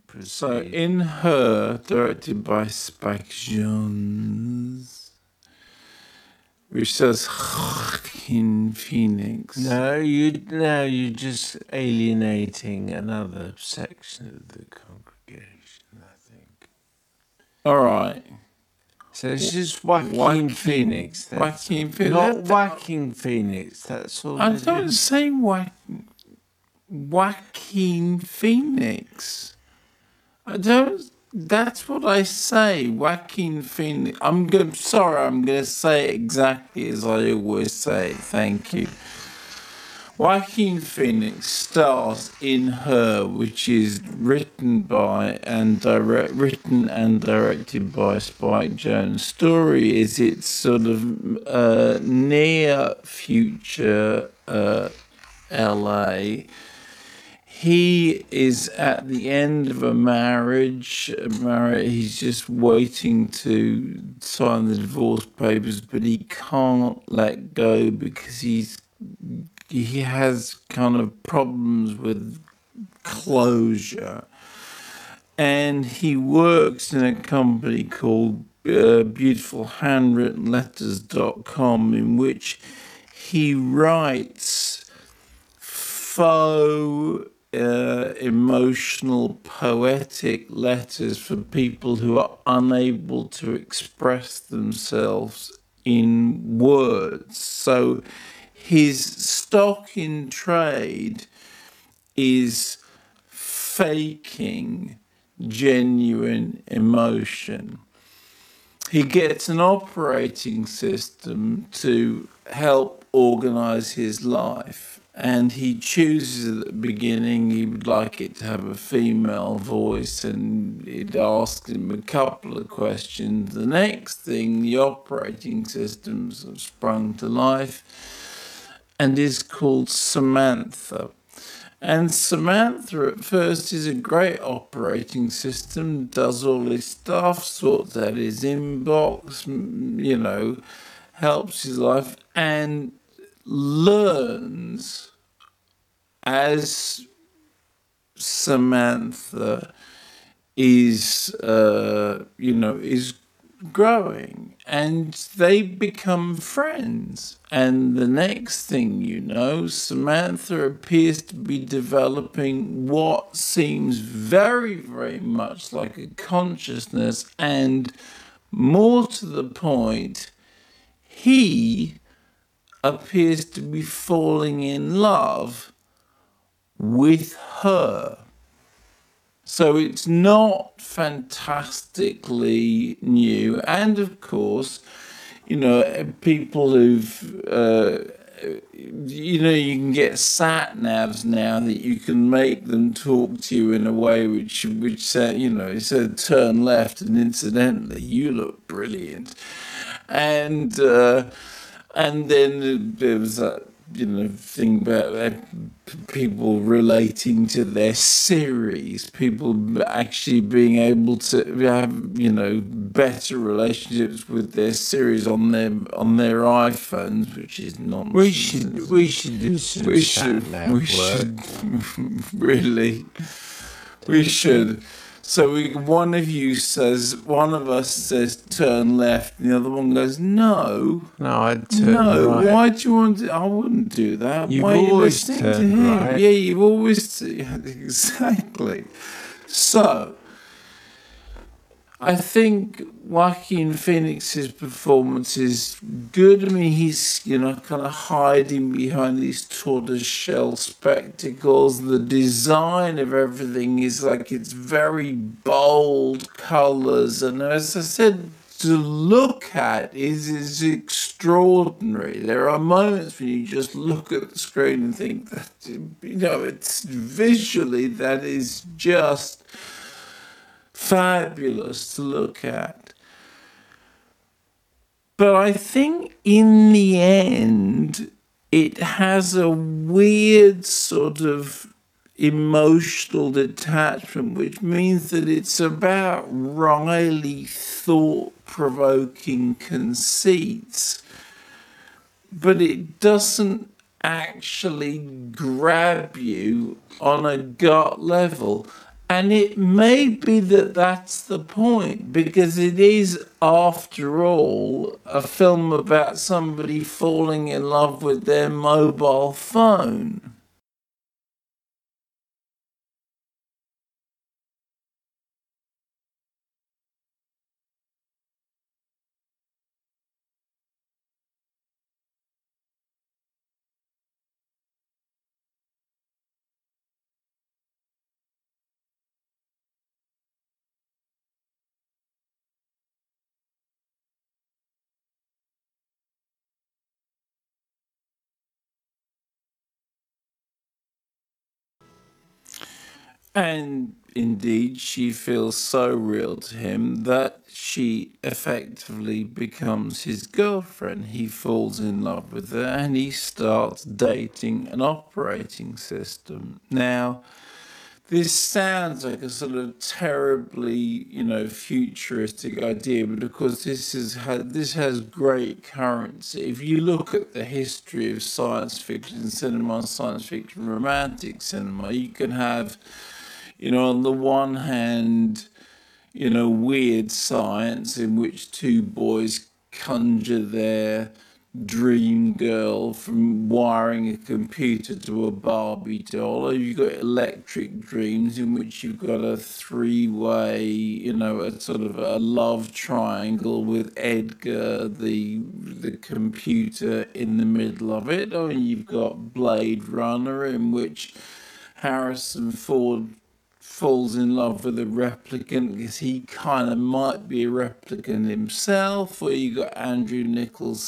So, in Her, directed by Spike Jonze, which says Joaquin Phoenix. No, you're just alienating another section of the congregation, I think. All right. So it's just Joaquin Phoenix. Joaquin Phoenix. Not Joaquin Phoenix. That's all. I don't say Joaquin Phoenix. I don't. That's what I say, Joaquin Phoenix. I'm going to say it exactly as I always say. Thank you. Joaquin Phoenix stars in Her, which is written and directed by Spike Jonze. Story is it's sort of near future LA. He is at the end of a marriage. He's just waiting to sign the divorce papers, but he can't let go because he has kind of problems with closure. And he works in a company called beautifulhandwrittenletters.com, in which he writes faux emotional, poetic letters for people who are unable to express themselves in words. So his stock in trade is faking genuine emotion. He gets an operating system to help organize his life. And he chooses at the beginning he would like it to have a female voice, and it asks him a couple of questions. The next thing, the operating systems have sprung to life and is called Samantha. And Samantha at first is a great operating system, does all his stuff, sorts out his inbox, helps his life, and learns as Samantha is growing, and they become friends. And the next thing you know, Samantha appears to be developing what seems very, very much like a consciousness, and more to the point, he appears to be falling in love with her. So it's not fantastically new. And of course, people who've, you can get sat-navs now that you can make them talk to you in a way which said turn left, and incidentally, you look brilliant. And then there was that, thing about people relating to their Siris, people actually being able to have, better relationships with their Siris on their iPhones, which is nonsense. We should do some really. We should. So one of us says turn left, and the other one goes no. No, I'd turn right. Why do you want to? I wouldn't do that. You've Why always are you listening to him? right. Yeah, you've always exactly. So I think Joaquin Phoenix's performance is good. I mean, he's, kind of hiding behind these tortoiseshell spectacles. The design of everything is it's very bold colours. And as I said, to look at is extraordinary. There are moments when you just look at the screen and think that, it's visually, that is just fabulous to look at. But I think in the end, it has a weird sort of emotional detachment, which means that it's about wryly thought-provoking conceits, but it doesn't actually grab you on a gut level. And it may be that that's the point, because it is, after all, a film about somebody falling in love with their mobile phone. And indeed, she feels so real to him that she effectively becomes his girlfriend. He falls in love with her and he starts dating an operating system. Now, this sounds like a sort of terribly, futuristic idea, but of course this has great currency. If you look at the history of science fiction cinema, science fiction romantic cinema, you can have, on the one hand, weird science in which two boys conjure their dream girl from wiring a computer to a Barbie doll, or you've got electric dreams in which you've got a three-way, a sort of a love triangle with Edgar, the computer, in the middle of it, or you've got Blade Runner in which Harrison Ford falls in love with a replicant because he kind of might be a replicant himself, or you got Andrew Nichols'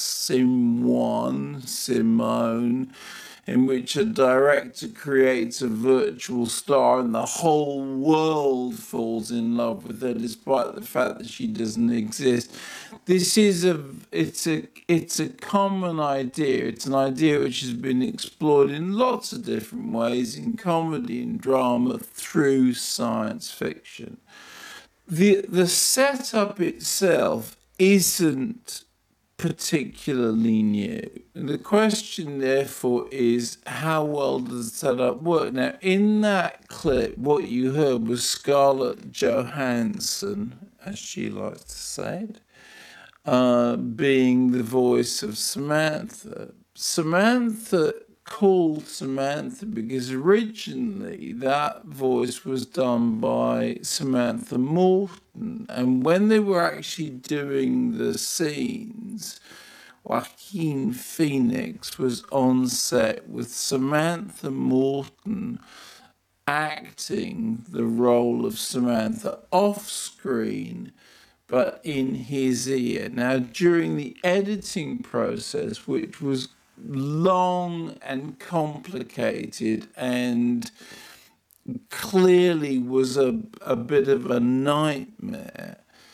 Simone, in which a director creates a virtual star and the whole world falls in love with her despite the fact that she doesn't exist. This is it's a common idea. It's an idea which has been explored in lots of different ways in comedy and drama through science fiction. The setup itself isn't particularly new. The question, therefore, is how well does the setup work? Now, in that clip, what you heard was Scarlett Johansson, as she likes to say it, being the voice of Samantha. Samantha called Samantha because originally that voice was done by Samantha Morton, and when they were actually doing the scenes, Joaquin Phoenix was on set with Samantha Morton acting the role of Samantha off screen but in his ear. Now, during the editing process, which was long and complicated and clearly was a bit of a nightmare,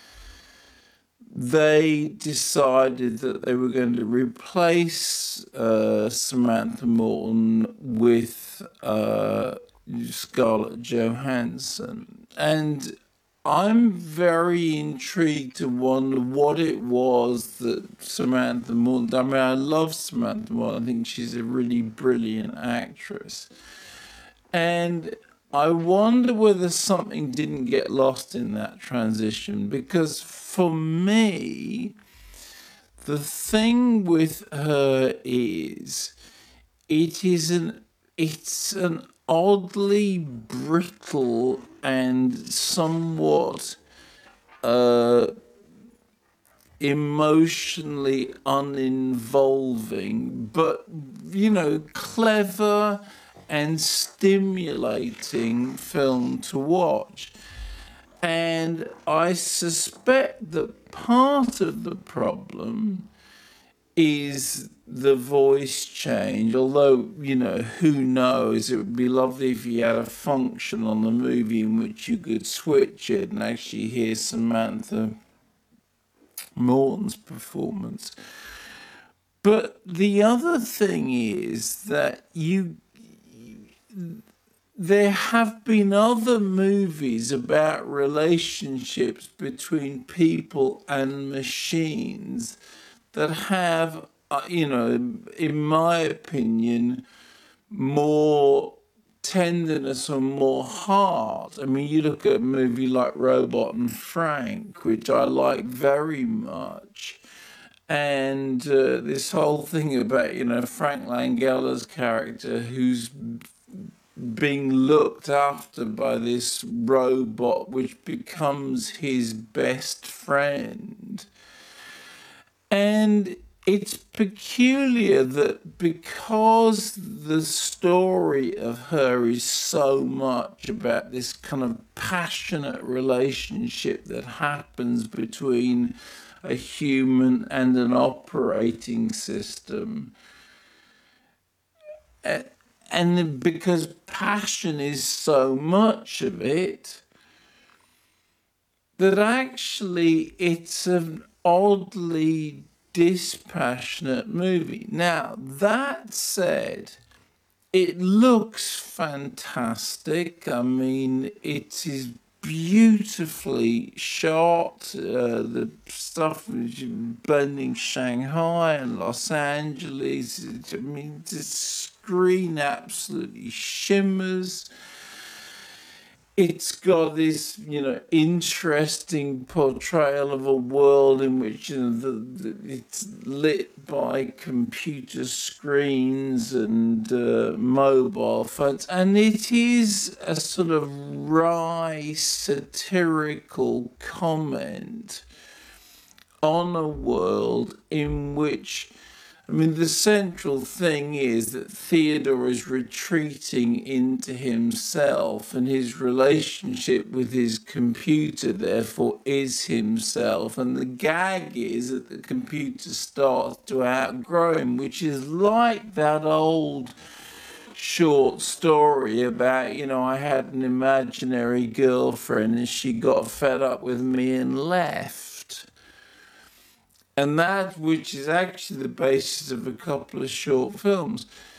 they decided that they were going to replace Samantha Morton with Scarlett Johansson. And I'm very intrigued to wonder what it was that Samantha Morton. I mean, I love Samantha Morton. I think she's a really brilliant actress. And I wonder whether something didn't get lost in that transition, because for me, the thing with her is it's an oddly brittle and somewhat emotionally uninvolving, but clever and stimulating film to watch. And I suspect that part of the problem is the voice change, although, who knows, it would be lovely if you had a function on the movie in which you could switch it and actually hear Samantha Morton's performance. But the other thing is that there have been other movies about relationships between people and machines that have, in my opinion, more tenderness or more heart. I mean, you look at a movie like Robot and Frank, which I like very much. And this whole thing about, Frank Langella's character who's being looked after by this robot, which becomes his best friend. And it's peculiar that because the story of her is so much about this kind of passionate relationship that happens between a human and an operating system, and because passion is so much of it, that actually it's an oddly dispassionate movie. Now, that said, it looks fantastic. I mean, it is beautifully shot. The stuff is blending Shanghai and Los Angeles. I mean, the screen absolutely shimmers. It's got this, interesting portrayal of a world in which it's lit by computer screens and mobile phones, and it is a sort of wry satirical comment on a world in which, the central thing is that Theodore is retreating into himself, and his relationship with his computer, therefore, is himself. And the gag is that the computer starts to outgrow him, which is like that old short story about, I had an imaginary girlfriend and she got fed up with me and left. And that, which is actually the basis of a couple of short films.